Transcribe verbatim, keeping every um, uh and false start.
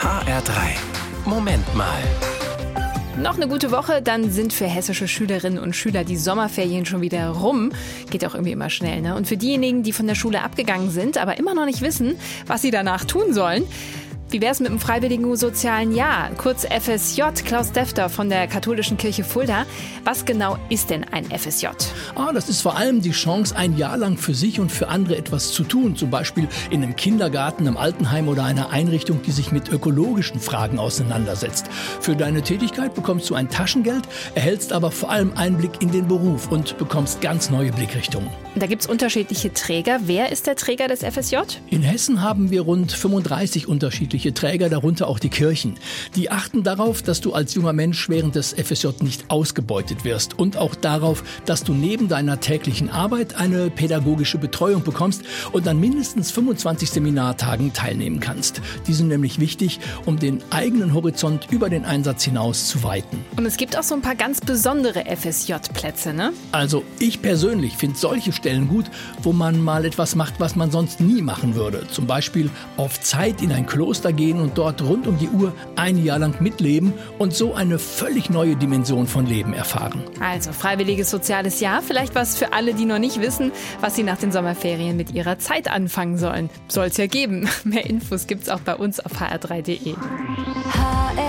H R drei. Moment mal. Noch eine gute Woche, dann sind für hessische Schülerinnen und Schüler die Sommerferien schon wieder rum. Geht auch irgendwie immer schnell, ne? Und für diejenigen, die von der Schule abgegangen sind, aber immer noch nicht wissen, was sie danach tun sollen. Wie wär's mit dem freiwilligen sozialen Jahr, kurz F S J? Klaus Defter von der Katholischen Kirche Fulda. Was genau ist denn ein F S J? Ah, das ist vor allem die Chance, ein Jahr lang für sich und für andere etwas zu tun. Zum Beispiel in einem Kindergarten, einem Altenheim oder einer Einrichtung, die sich mit ökologischen Fragen auseinandersetzt. Für deine Tätigkeit bekommst du ein Taschengeld, erhältst aber vor allem Einblick in den Beruf und bekommst ganz neue Blickrichtungen. Da gibt's unterschiedliche Träger. Wer ist der Träger des F S J? In Hessen haben wir rund fünfunddreißig unterschiedliche Träger, darunter auch die Kirchen. Die achten darauf, dass du als junger Mensch während des F S J nicht ausgebeutet wirst und auch darauf, dass du neben deiner täglichen Arbeit eine pädagogische Betreuung bekommst und an mindestens fünfundzwanzig Seminartagen teilnehmen kannst. Die sind nämlich wichtig, um den eigenen Horizont über den Einsatz hinaus zu weiten. Und es gibt auch so ein paar ganz besondere F S J-Plätze, ne? Also ich persönlich finde solche Stellen gut, wo man mal etwas macht, was man sonst nie machen würde. Zum Beispiel auf Zeit in ein Kloster gehen und dort rund um die Uhr ein Jahr lang mitleben und so eine völlig neue Dimension von Leben erfahren. Also freiwilliges soziales Jahr, vielleicht was für alle, die noch nicht wissen, was sie nach den Sommerferien mit ihrer Zeit anfangen sollen. Soll es ja geben. Mehr Infos gibt's auch bei uns auf h r drei punkt d e. H R